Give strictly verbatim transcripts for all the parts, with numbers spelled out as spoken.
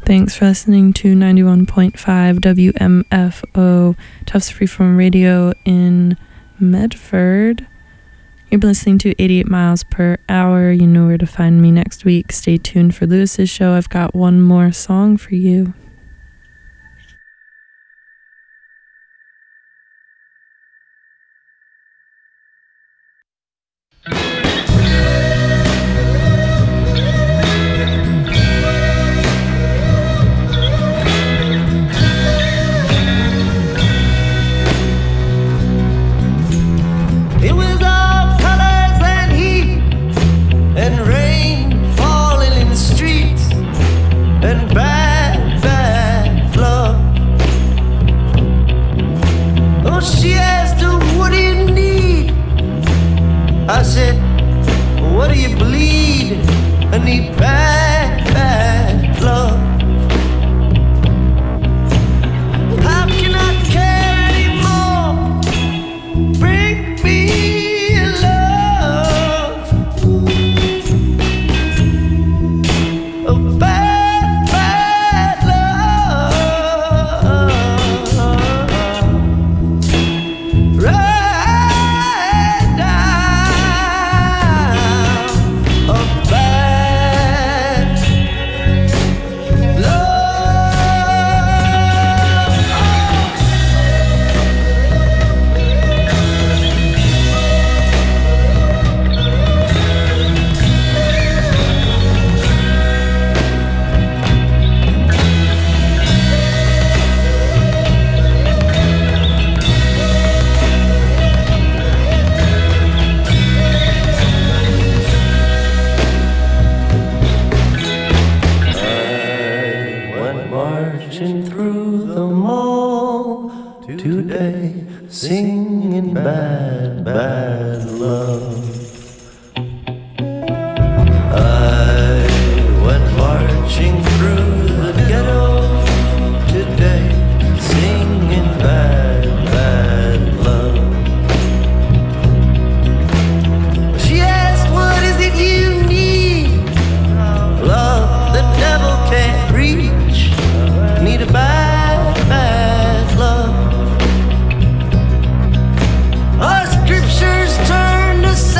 Thanks for listening to ninety-one point five W M F O, Tufts Freeform Radio in Medford. You've been listening to eighty-eight miles per hour. You know where to find me next week. Stay tuned for Lewis's show. I've got one more song for you. I said, what do you bleed? I need bad, bad love. How can I care anymore? Bring me your love. A bad, bad love. Right. Singing bad, bad love. I went marching through the ghetto today, singing bad, bad love. She asked, what is it you need? Love the devil can't reach. Need a bad, bad love. Our scriptures turn to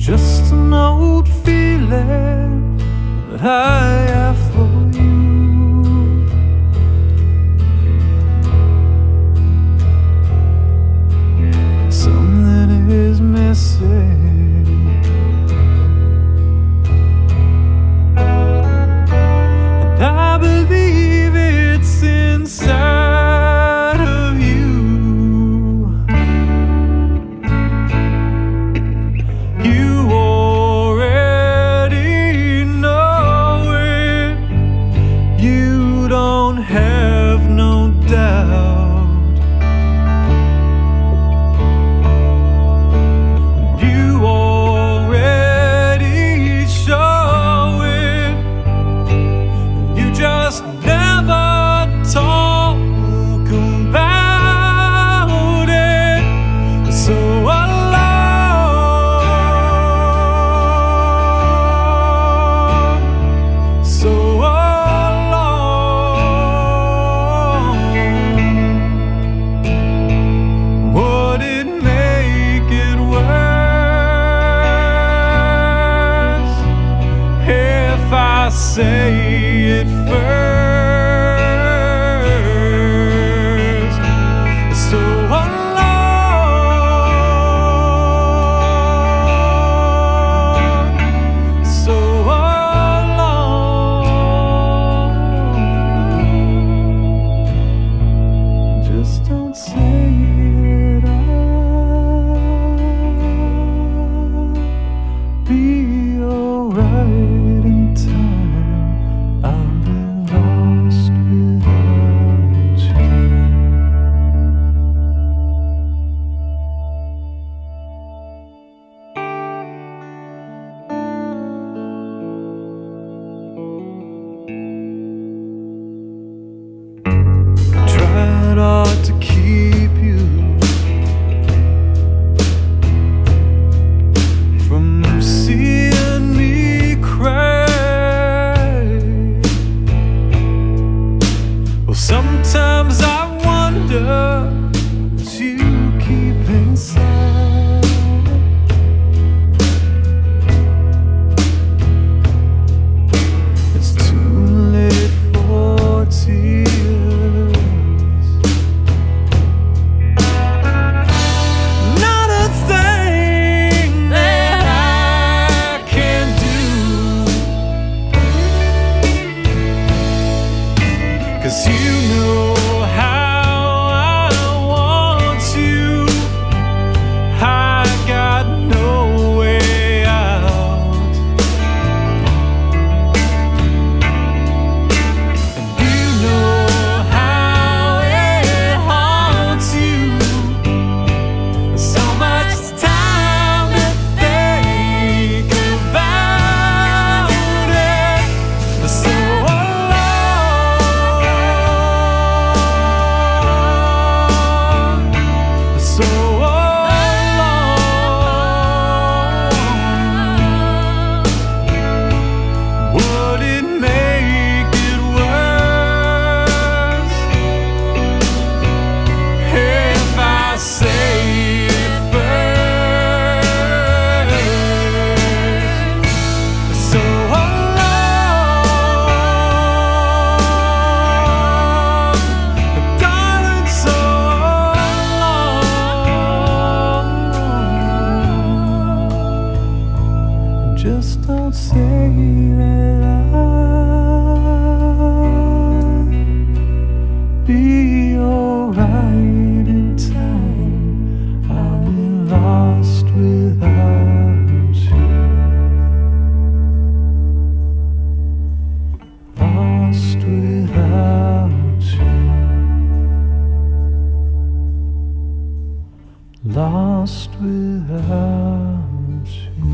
just an old feeling that I have for you. Something is missing, and I believe it's inside of you. You already know it. You don't have no doubt. You already show it. You just never talk about it. So alone, so alone. Would it make it worse if I say it first? So alone, so alone. Just don't say it. I'll be alright in time. I'll be lost without you. Tried hard to keep you from seeing me cry. Well, sometimes I wonder what you keep inside. It's too late for tears. Not a thing that I can do, 'cause you know how I want you. I got no way out, and you know how it haunts you. So much time to think about it. So alone, so alone. Would it make it worse if I say it first? So alone, darling, so alone. Just don't say that I'll be alright in time. I'll be lost without you. Lost without you. Lost without you.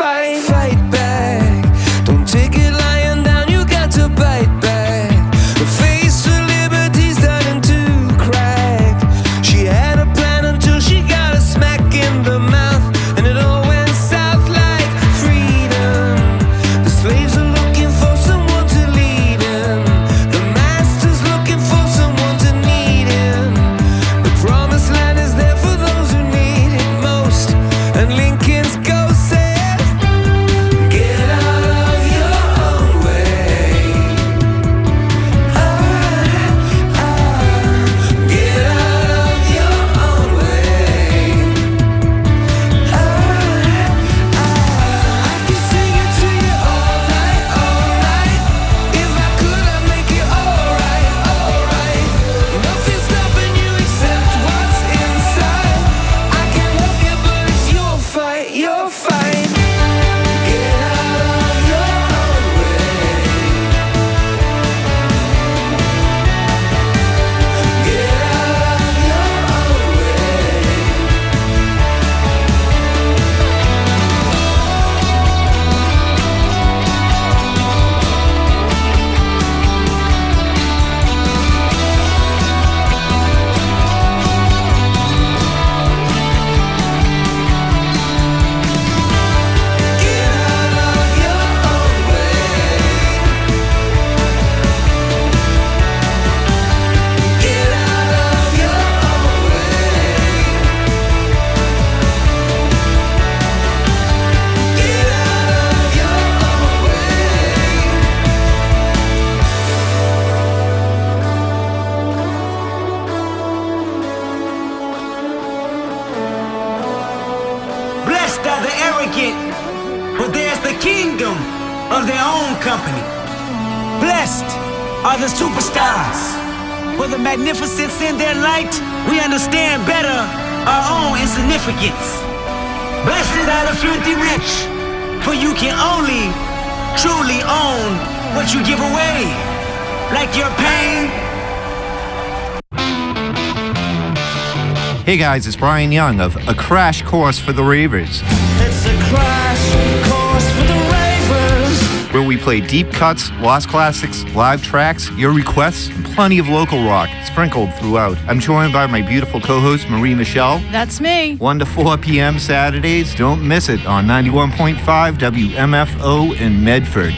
fight. Fight back. Don't take it lying down, you got to bite back. The face of liberty's starting to crack. She had a plan until she got a smack in the mouth, and it all went south like freedom. The slaves are looking for someone to lead them. The master's looking for someone to need him. The promised land is there for those who need it most. And Lincoln's ghost said, get out of your own way. Ah, ah, get out of your own way. Ah, ah, I can sing it to you all night, all night. If I could, I'd make it alright, alright. Nothing's stopping you except what's inside. I can help you, but it's your fight, your fight. Get out of your own way. Get out of your own way. Get out of your own way. Get out of your own way. Get out of your own Blessed are the arrogant, for theirs the kingdom of their own company. Blessed are the superstars, for the magnificence in their light, we understand better our own insignificance. Blessed are the filthy rich, for you can only truly own what you give away, like your pain. Hey guys, it's Brian Young of A Crash Course for the Ravers, It's a crash course for the ravers. where we play deep cuts, lost classics, live tracks, your requests, and plenty of local rock sprinkled throughout. I'm joined by my beautiful co-host Marie Michelle. That's me. one to four p.m. Saturdays. Don't miss it on ninety-one point five W M F O in Medford.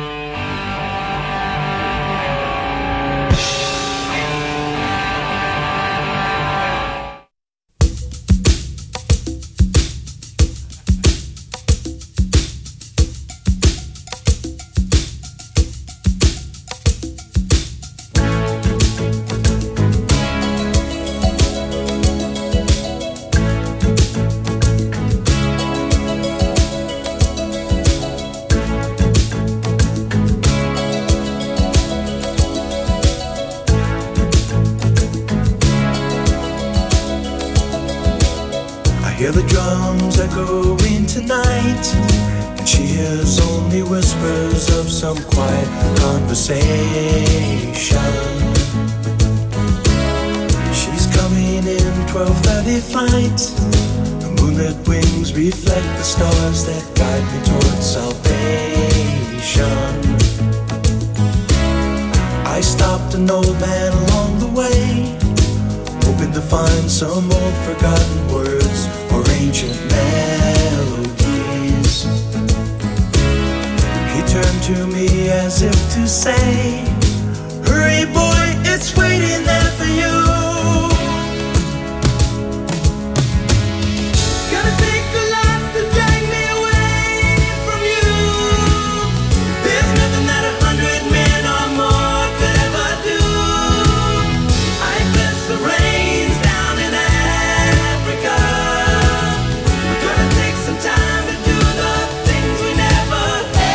Hear the drums echoing tonight, and she hears only whispers of some quiet conversation. She's coming in twelve thirty flight. The moonlit wings reflect the stars that guide me towards salvation. I stopped an old man along the way, hoping to find some old forgotten words or ancient melodies. He turned to me as if to say, hurry boy, it's waiting there for you. It's gonna take a lot to drag me away from you. There's nothing that a hundred men or more could ever do. I bless the rains down in Africa. We're gonna take some time to do the things we never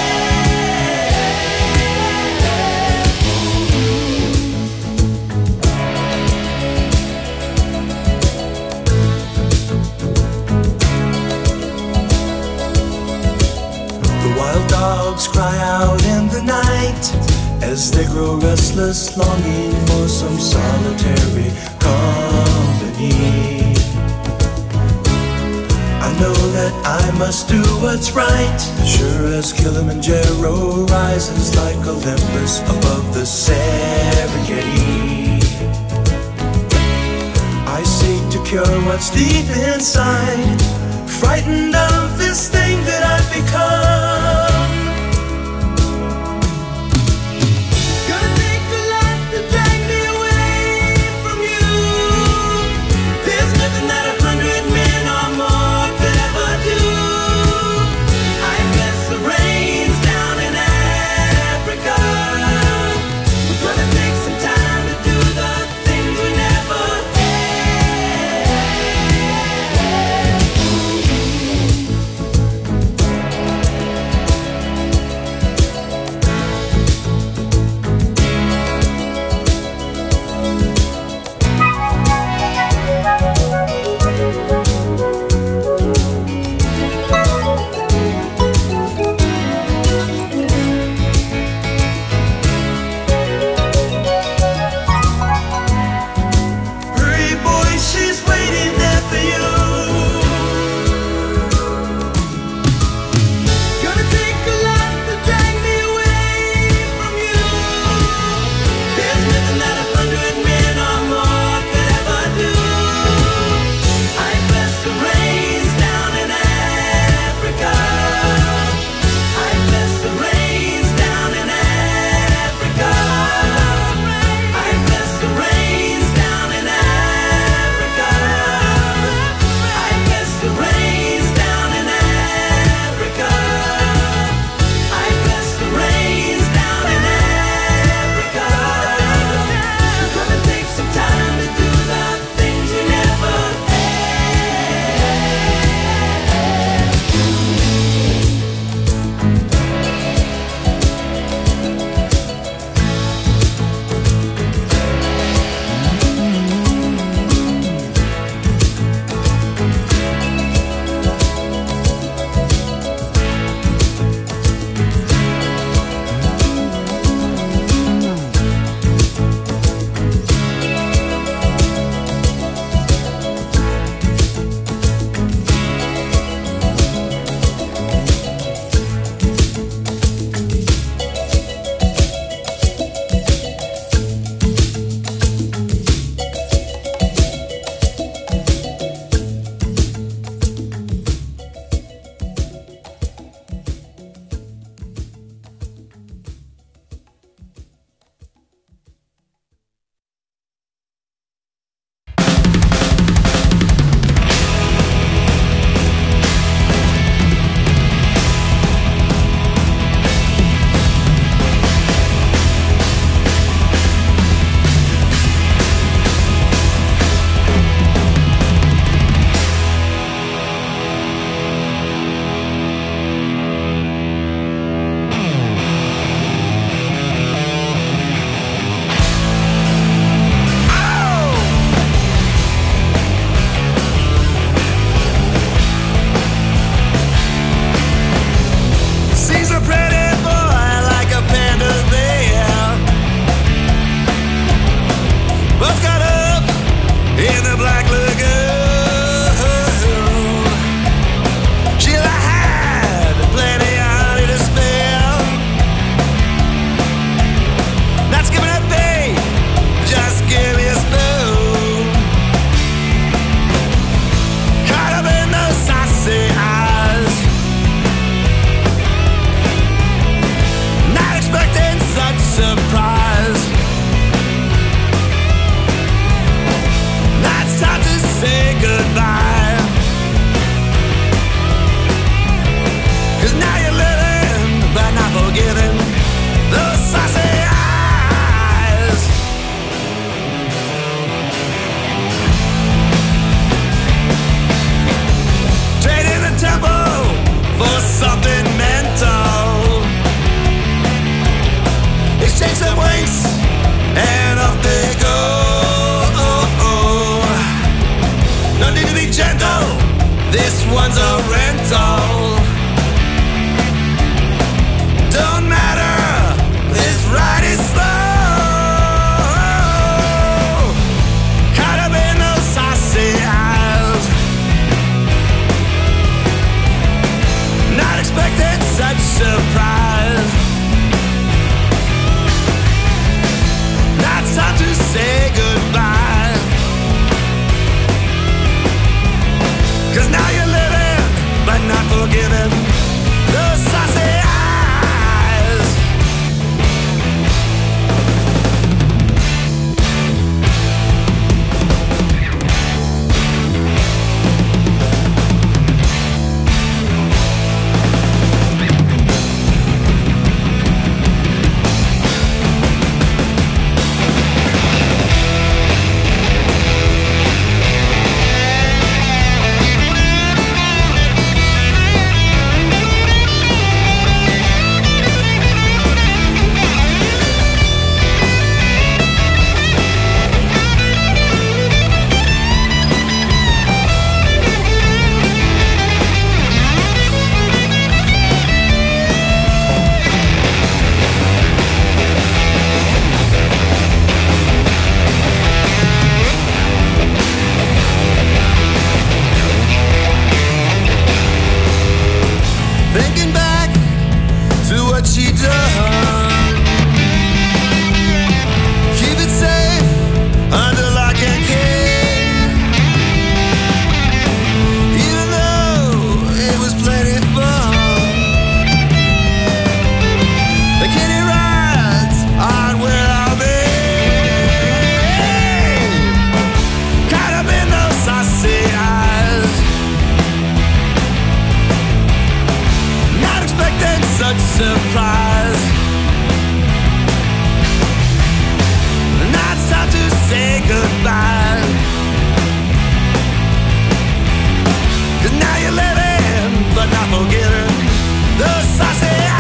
The wild dogs cry out in the night as they grow restless, longing for some solitary company. I know that that I must do what's right. Sure as Kilimanjaro rises like Olympus above the Serengeti, I seek to cure what's deep inside, frightened of this thing that I've become. Gonna take a lot to drag me away from you. There's nothing that a hundred men or more could ever do. I guess the rain's down in Africa. We're gonna take some time to do the things we never Hurry, boy, she's waiting there for you. Gonna take a lot to drag me away from you. There's nothing that a hundred men or more could ever do. I bless the rains down in Africa. I bless the rains down in Africa. I bless the rains down in Africa. I bless the rains down in Africa. I bless the rains down in Africa. We're gonna take some time to do the things we never Sees a pretty boy like a panda's there. Both got up in the Black Lagoon. Sheila had plenty of honey to spare. Not skipping a beat, just give me a spoon. Caught up in those saucy eyes, not expecting such surprise. Now it's time to say goodbye, 'cause now you're living but not forgiving those saucy eyes. Trading the tempo for something mental. Exchange some winks and off they go. No need to be gentle, this one's a rental. Don't matter, this ride is slow. Caught up in those saucy eyes, thinking back to what she done. Keep it safe under lock and key, even though it was plenty fun. The kitty rides on where I'll be, caught up in those saucy eyes, not expecting such surprise. Now it's time to say goodbye, 'cause now you're living, but not forgetting those saucy eyes.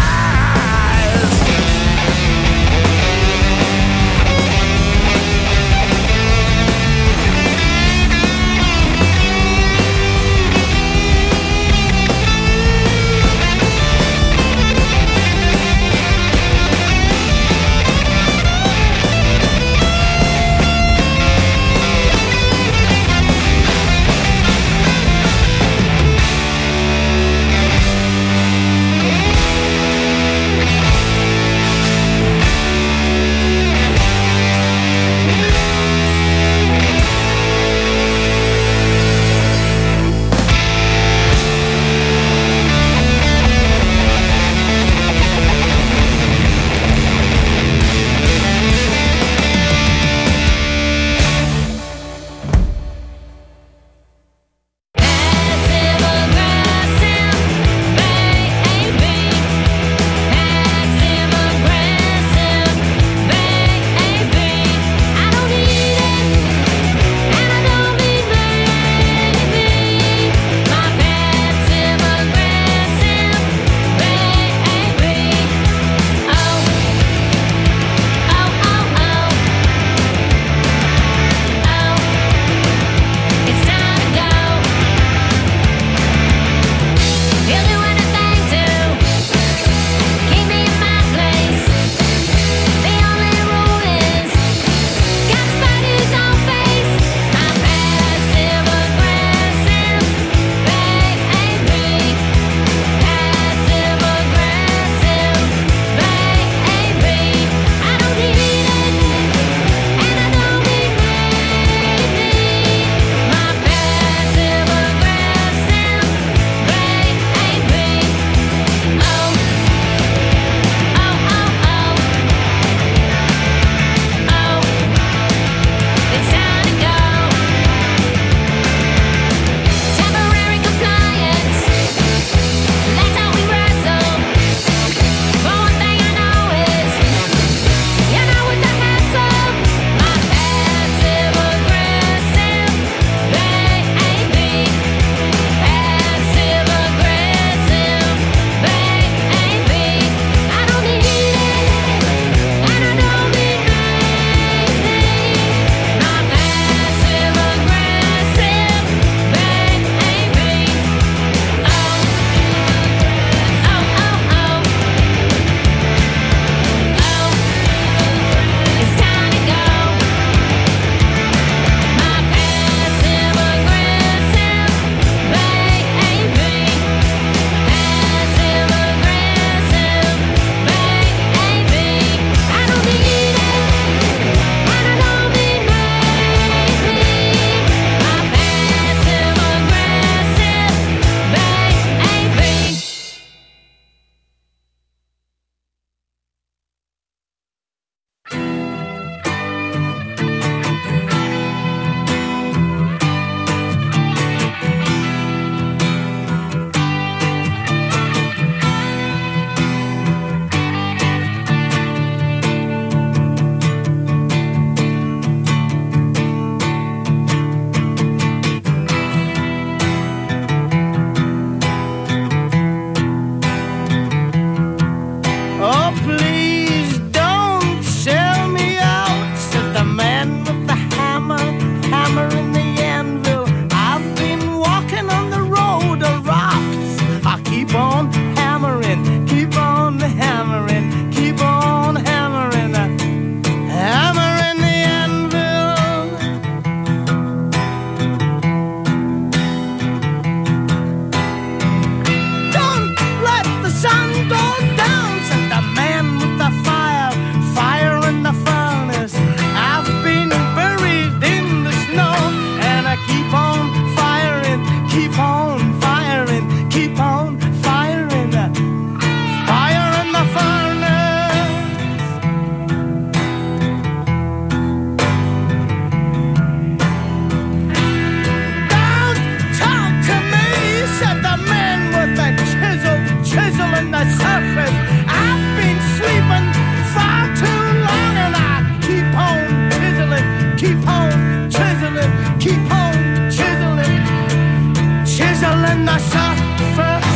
surface. I've been sleeping far too long, and I keep on chiseling, keep on chiseling, keep on chiseling, chiseling the surface.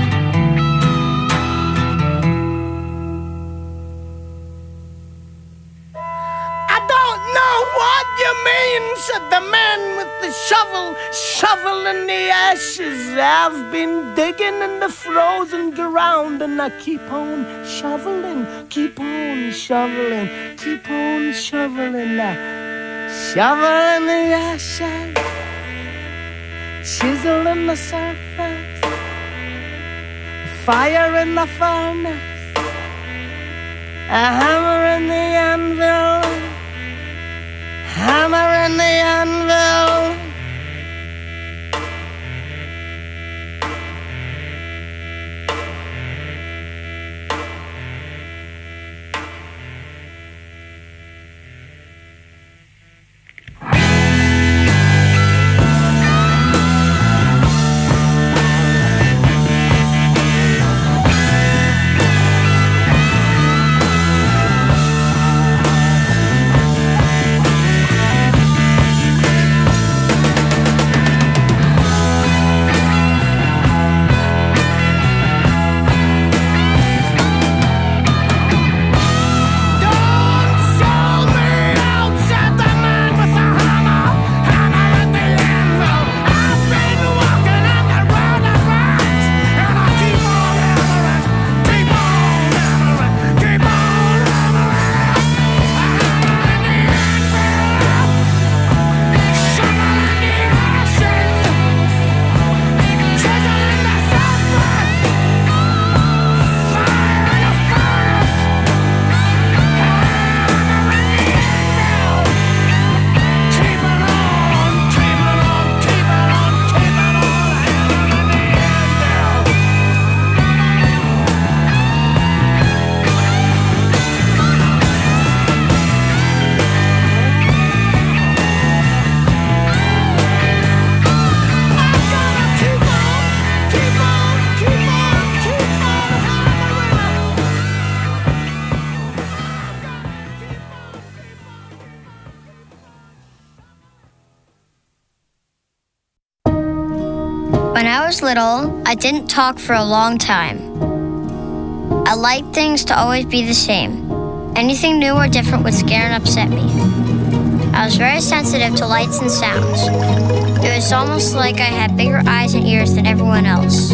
I don't know what you mean, said the man with the shovel, shoveling the ashes. I've been digging in the frozen ground, and I keep on shoveling, keep on shoveling, keep on shoveling now. Shoveling the ashes, chiseling the surface, fire in the furnace, a hammer in the anvil, hammer in the anvil. When I was little, I didn't talk for a long time. I liked things to always be the same. Anything new or different would scare and upset me. I was very sensitive to lights and sounds. It was almost like I had bigger eyes and ears than everyone else.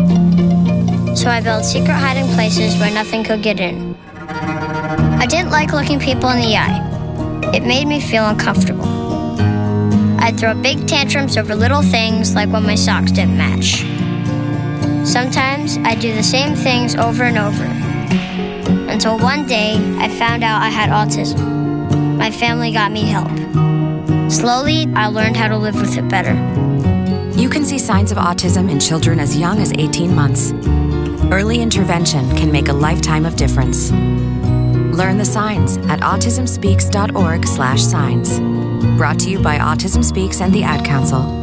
So I built secret hiding places where nothing could get in. I didn't like looking people in the eye. It made me feel uncomfortable. I'd throw big tantrums over little things, like when my socks didn't match. Sometimes I'd do the same things over and over, until one day I found out I had autism. My family got me help. Slowly, I learned how to live with it better. You can see signs of autism in children as young as eighteen months. Early intervention can make a lifetime of difference. Learn the signs at autism speaks dot org slash signs. Brought to you by Autism Speaks and the Ad Council.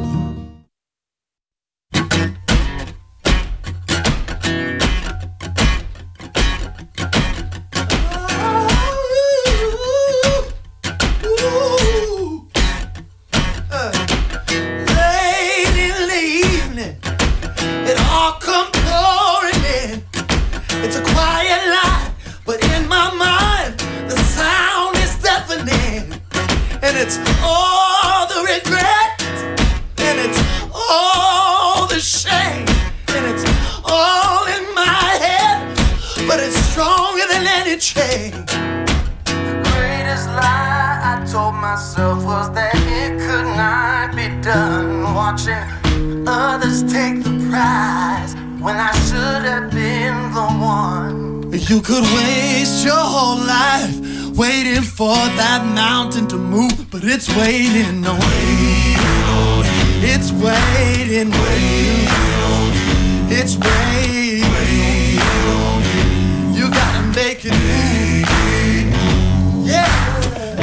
You could waste your whole life waiting for that mountain to move, but it's waiting on you. It's waiting, waiting. It's waiting. You gotta make it move. Yeah.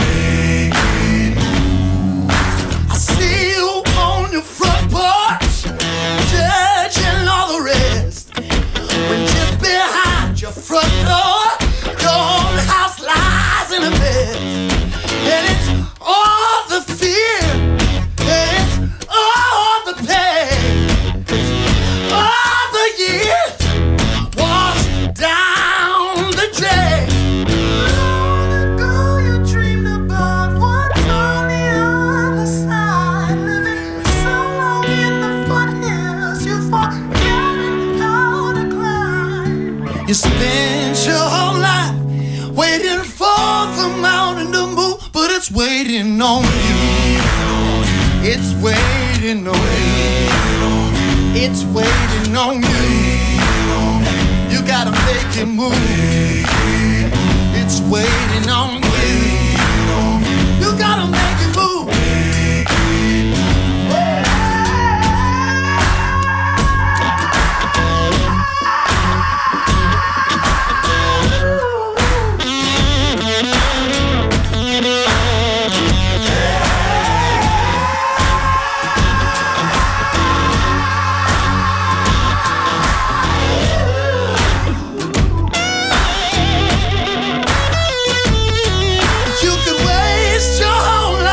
I see you on your front porch, judging all the rest, when just behind your front door, your own house lies in a bed. And it's all the fear, and it's all the pain, it's all the years washed down the drain. Long ago you dreamed about what's on the other side, living so long in the foothills you forget how to climb. You spent your whole life waiting for the mountain to move, but it's waiting on you. It's waiting on you. It's waiting on you. You gotta make it move. It's waiting on you. You gotta make it move. You could waste your whole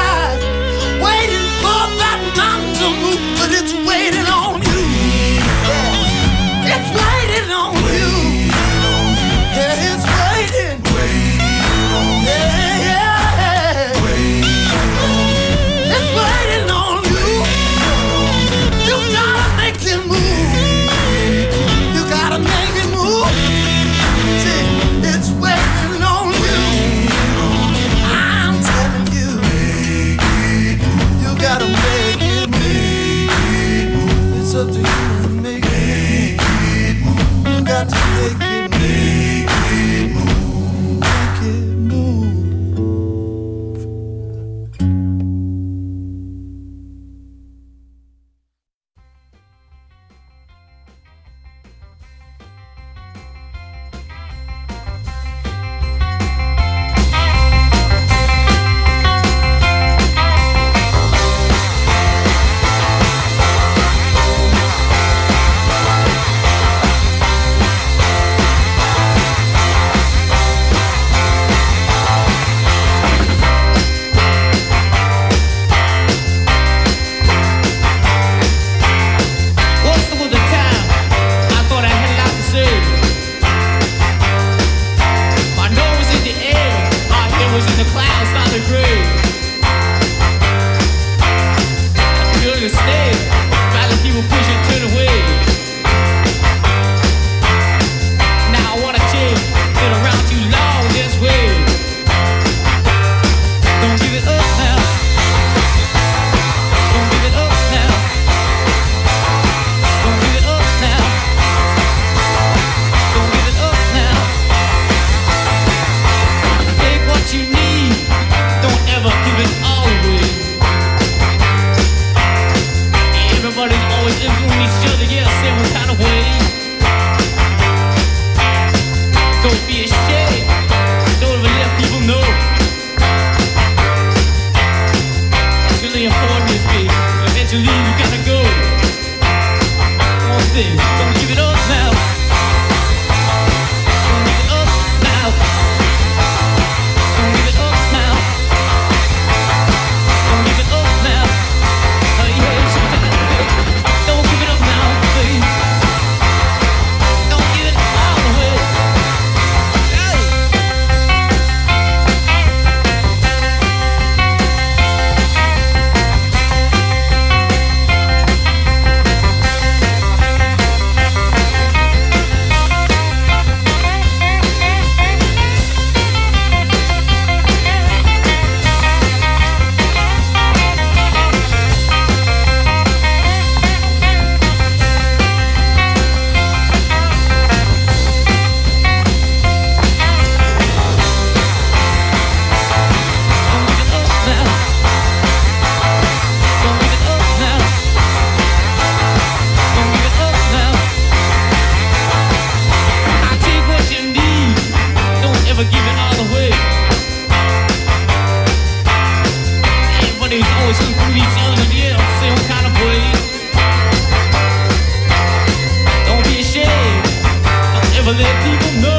know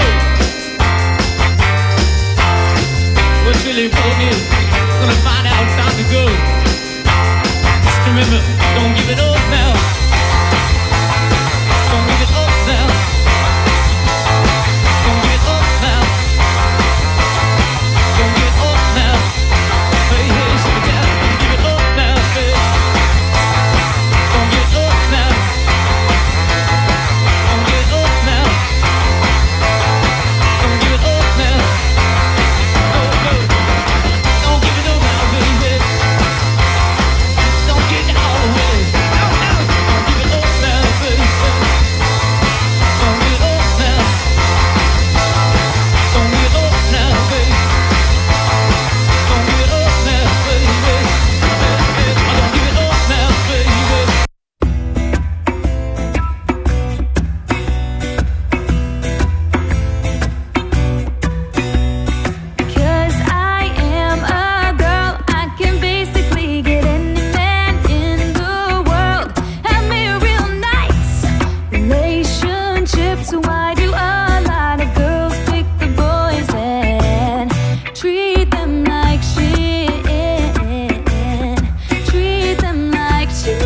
what's really important is gonna find out it's time to go. Just remember, don't give it up now. Don't give it up now. Don't give it up now. Don't give it up now. Hey, hey, slow down. Don't give it up now, baby. Don't give it up now. Don't give it up now. Don't give it up now. No, no. Don't give it up now, baby. Don't get out of the way. No, no. Don't give it up now, baby. Don't give it up now. Don't give it up now, baby. Don't give it up now, baby. Don't give it up now, baby. Cause I am a girl, I can basically get any man in the world. Have me a real nice relationship. So why do a lot of girls pick the boys and treat them like shit? Treat them like shit.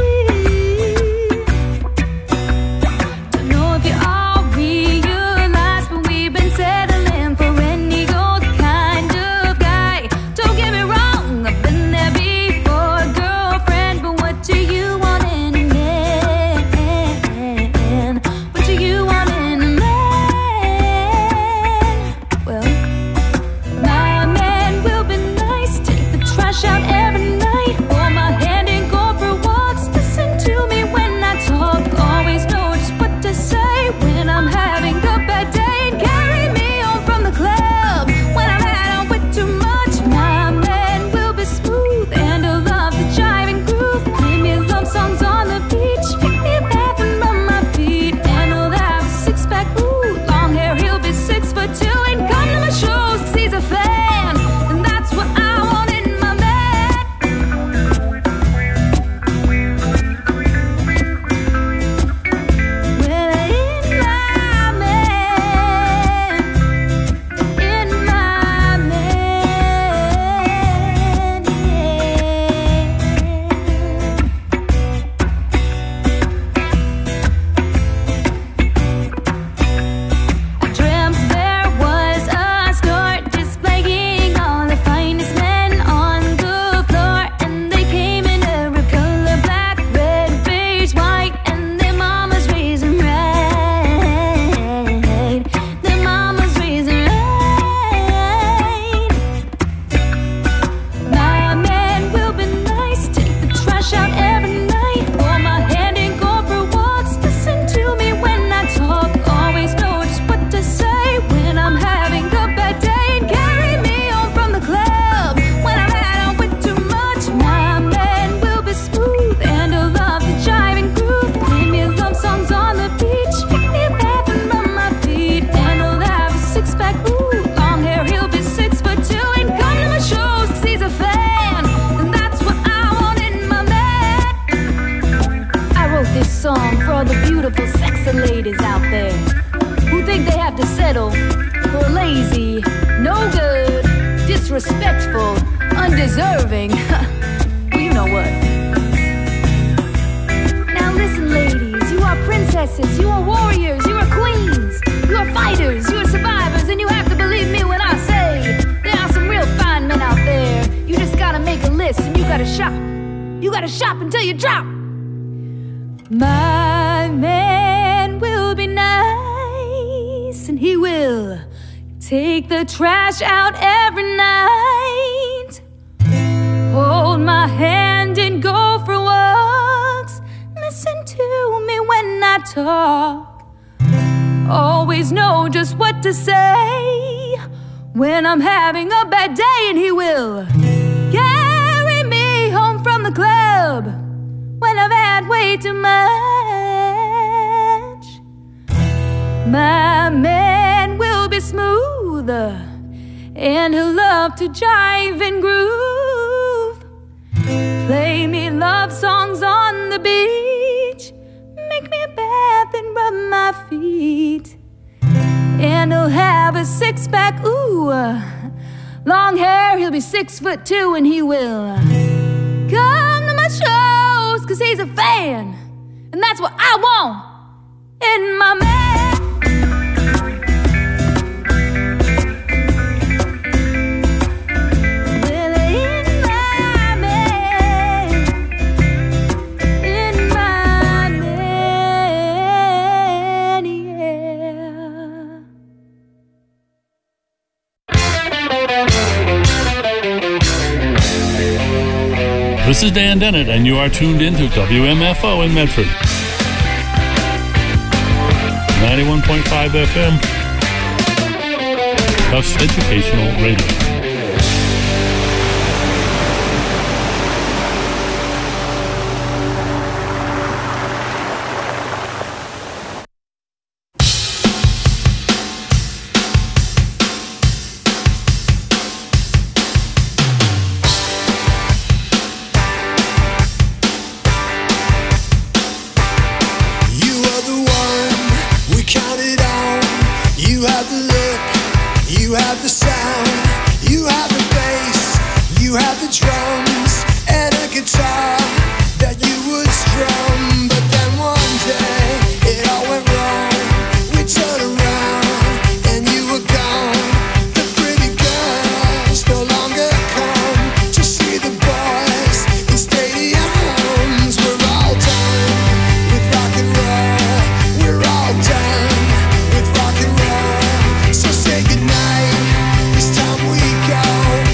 Don't know if you all realize, but we've been settling for any old kind of guy. Don't get me wrong, I've been there before, girlfriend. But what do you want in a man? What do you want in a man? Well, my man will be nice, take the trash out every night, hold my hand and go for walks, listen to me when I talk, always know just what to say when I'm having a bad day, and carry me home from the club when I've had on with too much. My man will be smooth and he'll love to jive and groove, play me love songs on the beach, pick me up and rub my feet, and he'll have a six pack, ooh, long hair, he'll be six foot two, and come to my shows 'cause he's a fan, and that's what I want in my man. Well, in my man, in my man, I dreamt there was a store displaying all the finest men on the floor, and they came in every color, black, red, beige, white, and their mamas raising right. Their mamas raising right. My man will be nice, take the trash out every night, hold my hand and go for walks, listen to me when I talk, always know just what to say when I'm having a bad day, and carry me home from the club when I've had on with too much. My man will be smooth and he'll love to jive and groove, play me love songs on the beach, pick me up and rub my feet, and he'll have a six pack, ooh, long hair, he'll be six foot two, and come to my shows 'cause he's a fan, and that's what I want in my man. I wrote this song for all the beautiful, sexy ladies out there who think they have to settle for lazy, no good, disrespectful, undeserving. Well, you know what? Now listen, ladies, you are princesses, you are warriors, you are queens, you are fighters, you are survivors, and you have to believe me when I say there are some real fine men out there. You just gotta make a list and you gotta shop. You gotta shop until you drop. My man will be nice, and he will take the trash out every night, hold my hand and go for walks, listen to me when I talk, always know just what to say when I'm having a bad day, and he will carry me home from the club when I've had way too much. My man will be smooth and he'll love to jive and groove, play me love songs on the beach, make me a bath and rub my feet, And he'll have a six pack, ooh. Long hair, he'll be six foot two, and he will come to my shows, cause he's a fan. And that's what I want in my man. Well, in my man, in my man, yeah. This is Dan Dennett, and you are tuned into W M F O in Medford. ninety-one point five F M. Tufts Educational Radio.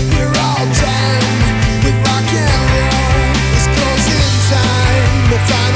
Final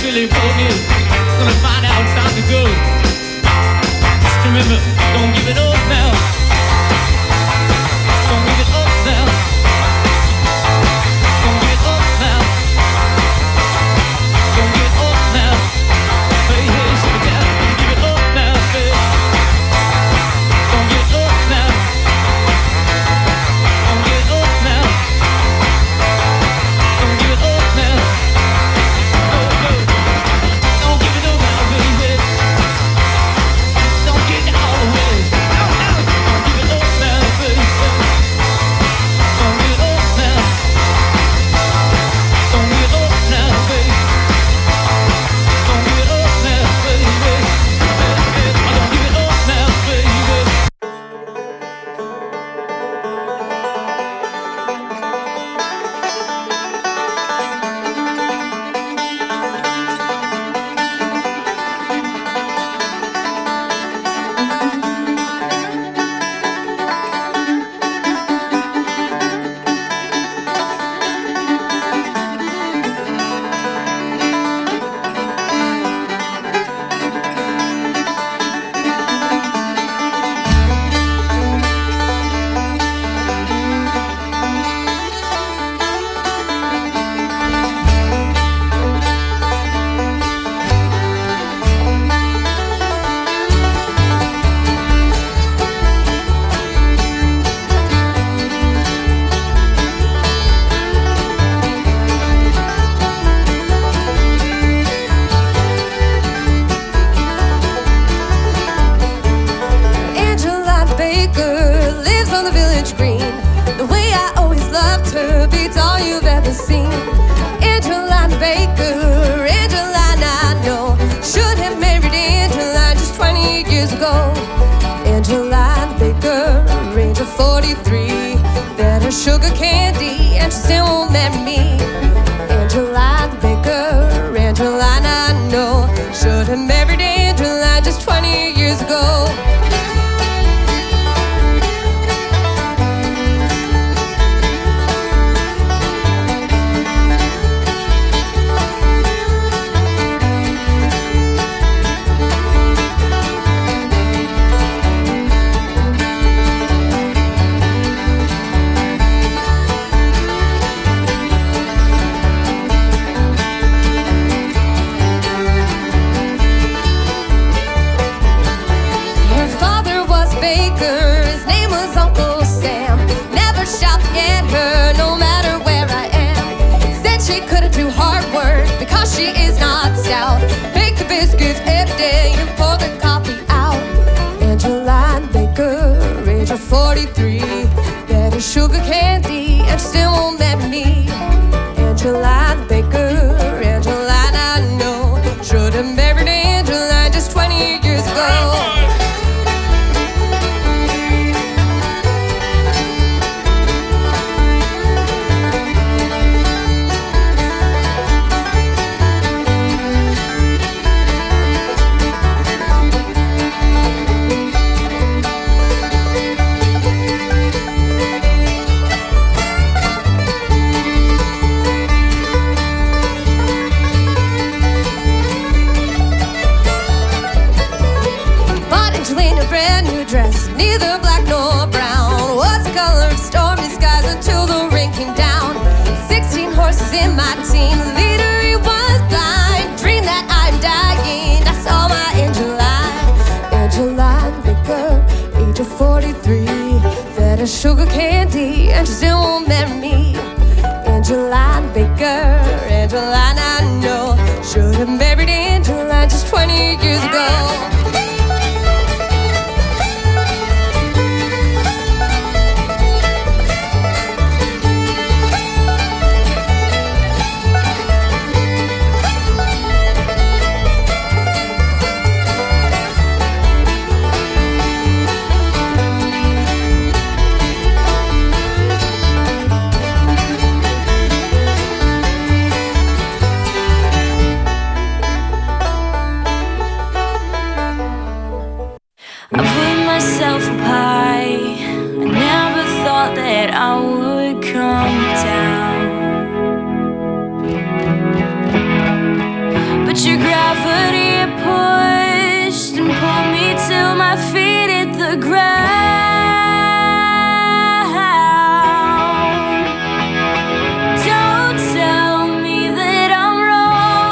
Billy Bogey. Gonna find out it's time to go. Just remember, don't give it up now. Don't give it up now. Don't give it up now. Don't give it up now. Hey, hey, sugar down. Don't give it up now, baby. Don't give it up now. Don't give it up now. Don't give it up now. Oh, no. Don't give it up now, baby. Don't get it all away. No, no. Don't give it up now, baby. Don't give it up now. Don't give it up now, baby. Don't give it up now, baby. Don't give it up now, baby. Angela Baker lives on the village green. The way I always loved her beats all you've ever seen. Angela Baker, Angeline I know, should have married Angeline just twenty years ago. Angeline Baker, range of forty-three, fed her sugar candy and she still won't marry me. Angeline Baker, Angeline I know, should have married Angeline just twenty years ago. Her father was Baker, his name was Uncle Sam. Never shall forget her, no matter where I am. Said she couldn't do hard work because she is not stout. Bake the biscuits every day and pour the coffee out. Angeline Baker, age of forty-three, fed her sugar candy and she still won't marry me. Angeline Baker, Angeline I know, should have married Angeline just twenty years ago. Bought Angelina a brand new dress, neither black nor brown. Was the color of stormy skies until the rain came down. Sixteen horses in my team, the leader he was blind. Dream that I'm dying, I saw my Angeline. Angeline Baker, age of forty-three, fed her sugar candy and she still won't marry me. Angeline Baker, Angeline I know, should have married Angeline just twenty years ago.